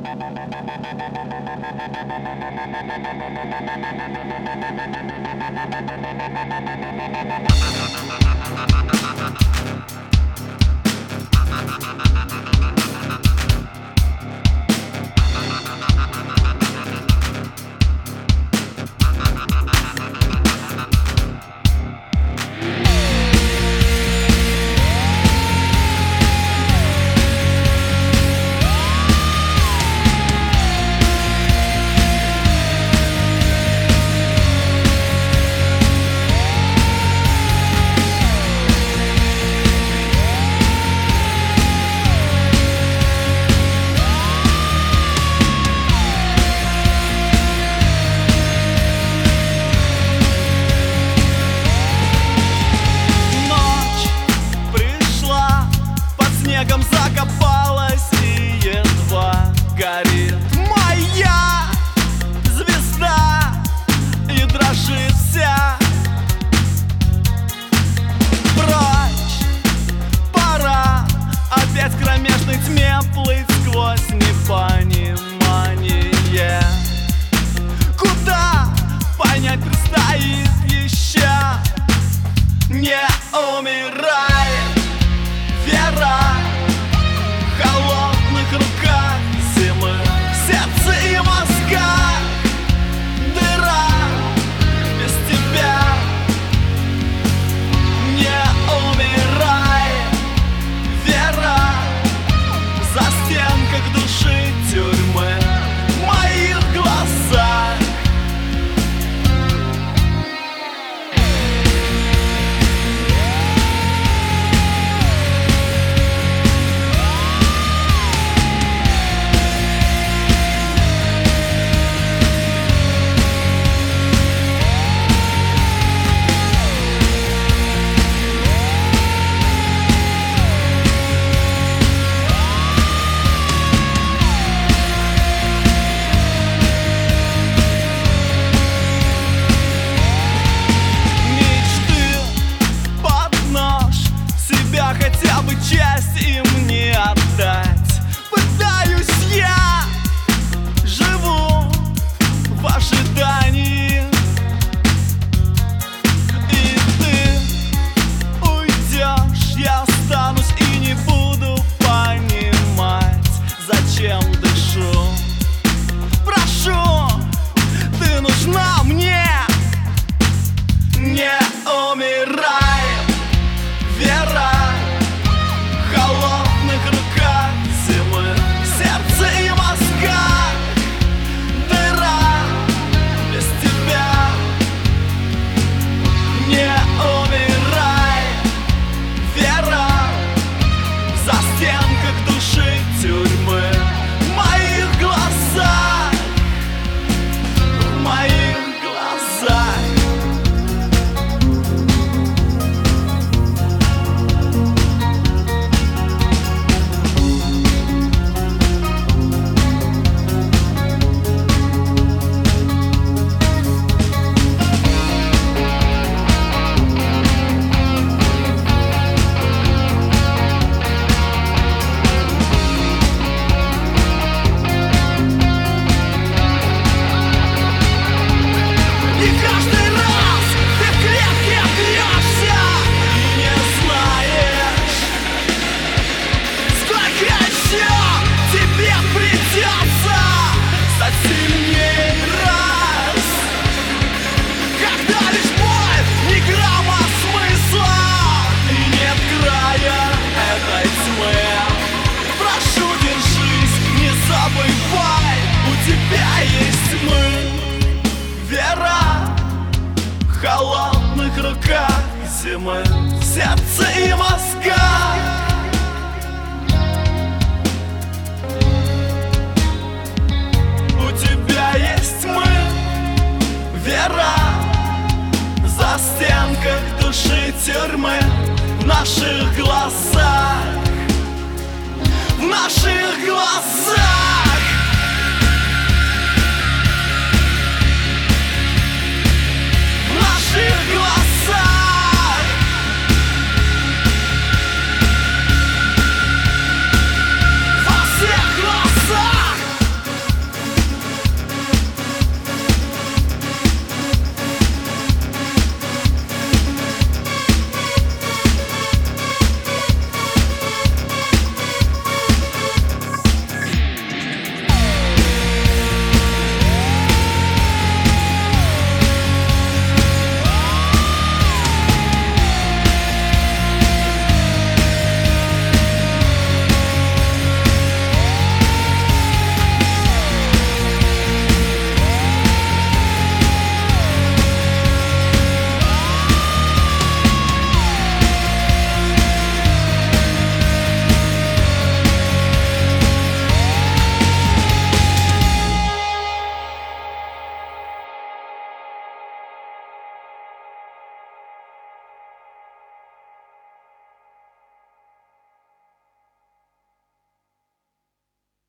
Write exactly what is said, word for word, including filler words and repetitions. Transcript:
Закопалась и едва горит моя звезда, и дрожит вся. Прочь, пора опять в кромешной тьме плыть сквозь непонимание. Куда понять предстоит еще? Не умирает вера в холодных руках зимы, сердце и мозгах. Дыра без тебя. Не умирает вера в застенках души тюрьмы, в моих глазах. Хотя бы часть им не отдать. Пытаюсь я, живу в ожидании. И ты уйдешь, я останусь и не буду понимать, зачем дышу. Прошу, ты нужна мне. Не умирай, вера в холодных руках зимы, сердце и мозгах. Дыра без тебя. Не умирай, вера в застенках души тюрьмы, в моих глазах, в моих глазах. В холодных руках зимы, сердце и мозгах. У тебя есть мы, вера в застенках души тюрьмы, в наших глазах, в наших глазах.